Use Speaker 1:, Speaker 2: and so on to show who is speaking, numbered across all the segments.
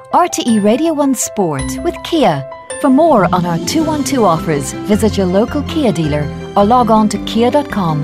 Speaker 1: RTE Radio 1 Sport with Kia. For more on our 212 offers, visit your local Kia dealer or log on to kia.com.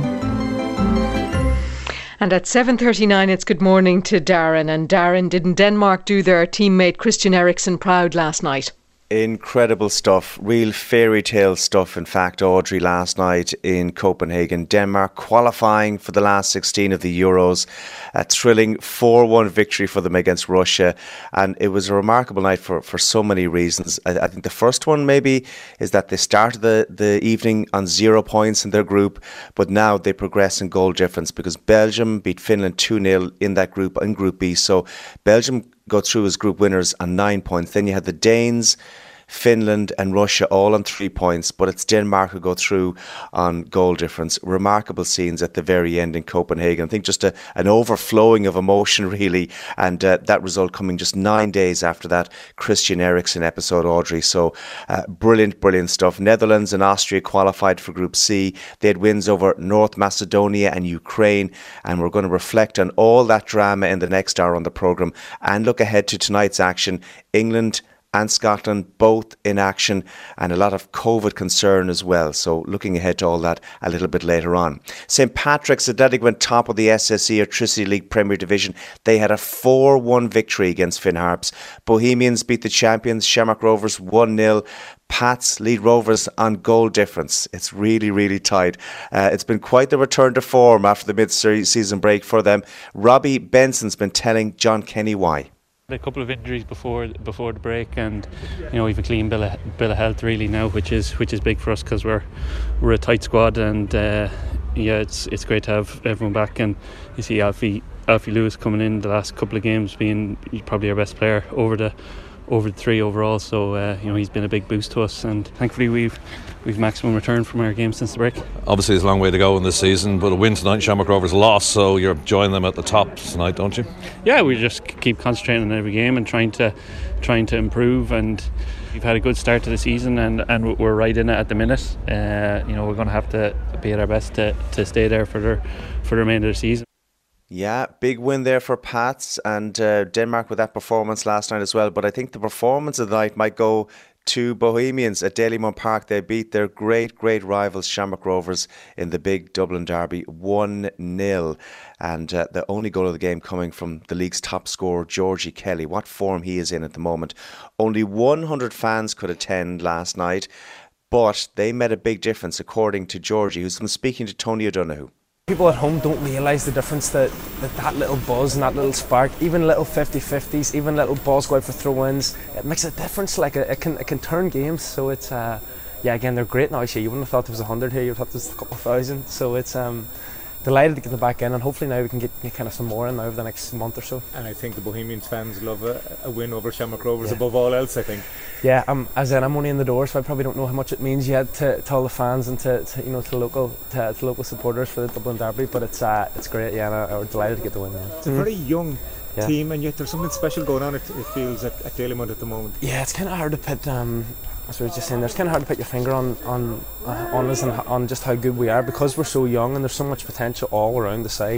Speaker 2: And at 7:39 it's good morning to Darren. And Darren, didn't Denmark do their teammate Christian Eriksen proud last night?
Speaker 3: Incredible stuff, real fairy tale stuff. In fact, Audrey, last night in Copenhagen, Denmark qualifying for the last 16 of the Euros, a thrilling 4-1 victory for them against Russia, and it was a remarkable night for so many reasons. I think the first one maybe is that they started the evening on 0 points in their group, but now they progress in goal difference because Belgium beat Finland 2-0 in that group, in Group B. So Belgium go through as group winners on 9 points. Then you had the Danes, Finland and Russia all on 3 points, but it's Denmark who go through on goal difference. Remarkable scenes at the very end in Copenhagen. I think just an overflowing of emotion really, and that result coming just 9 days after that Christian Eriksen episode, Audrey. So brilliant stuff. Netherlands and Austria qualified for Group C. They had wins over North Macedonia and Ukraine, and we're going to reflect on all that drama in the next hour on the programme and look ahead to tonight's action. England and Scotland both in action, and a lot of COVID concern as well. So looking ahead to all that a little bit later on. St Patrick's Athletic went top of the SSE Electricity League Premier Division. They had a 4-1 victory against Finn Harps. Bohemians beat the champions Shamrock Rovers 1-0. Pats lead Rovers on goal difference. It's really tight. It's been quite the return to form after the mid-season break for them. Robbie Benson's been telling John Kenny why.
Speaker 4: A couple of injuries before the break, and we've a clean bill of health really now, which is big for us because we're a tight squad, and it's great to have everyone back. And you see Alfie Lewis coming in the last couple of games, being probably our best player over the 3 overall. So he's been a big boost to us, and thankfully we've maximum return from our game since the break.
Speaker 5: Obviously, there's a long way to go in this season, but a win tonight, Shamrock Rovers lost, so you're joining them at the top tonight, don't you? Yeah, we just keep concentrating on every game and trying to improve. And we've had a good start to the season, and we're right in it at the minute. We're going to have to be at our best to stay there for the remainder of the season.
Speaker 3: Yeah, big win there for Pats, and Denmark with that performance last night as well. But I think the performance of the night might go to Bohemians at Dalymount Park. They beat their great rivals Shamrock Rovers in the big Dublin derby 1-0, and the only goal of the game coming from the league's top scorer Georgie Kelly. What form he is in at the moment. Only 100 fans could attend last night, but they made a big difference according to Georgie, who's been speaking to Tony O'Donoghue.
Speaker 6: People at home don't realise the difference that little buzz and that little spark, even little 50-50s, even little balls go out for throw-ins, it makes a difference. Like it can turn games. So it's again, they're great now. Actually, you wouldn't have thought there was 100 here. You'd have thought there was a couple of thousand. So it's delighted to get them back in, and hopefully now we can get kind of some more in now over the next month or so.
Speaker 7: And I think the Bohemians fans love a win over Shamrock Rovers above all else, I think.
Speaker 6: Yeah, as in, I'm only in the door, so I probably don't know how much it means yet to all the fans and to local supporters for the Dublin derby. But it's great, yeah, and we're delighted to get the win. Yeah.
Speaker 7: It's a very young team, and yet there's something special going on. It feels at Dalymount at the moment.
Speaker 6: Yeah, it's kind of hard to put. As we were just saying, it's kind of hard to put your finger on us and on just how good we are, because we're so young and there's so much potential all around the side.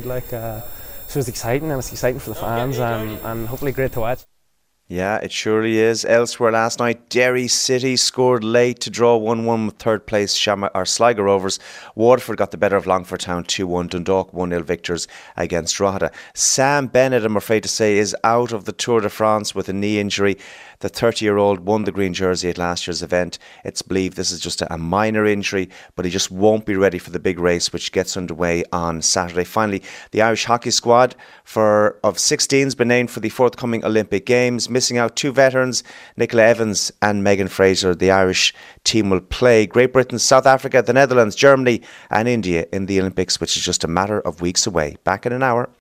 Speaker 6: So it's exciting, and it's exciting for the fans, and hopefully great to watch.
Speaker 3: Yeah, it surely is. Elsewhere last night, Derry City scored late to draw 1-1 with third place Sligo Rovers. Waterford got the better of Longford Town 2-1. Dundalk 1-0 victors against Drogheda. Sam Bennett, I'm afraid to say, is out of the Tour de France with a knee injury. The 30-year-old won the green jersey at last year's event. It's believed this is just a minor injury, but he just won't be ready for the big race, which gets underway on Saturday. Finally, the Irish hockey squad of 16 has been named for the forthcoming Olympic Games. Missing out 2 veterans, Nicola Evans and Megan Fraser. The Irish team will play Great Britain, South Africa, the Netherlands, Germany and India in the Olympics, which is just a matter of weeks away. Back in an hour.